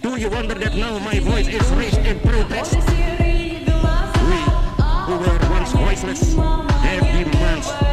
Do you wonder that now my voice is raised in protest? We, who were once voiceless, have demands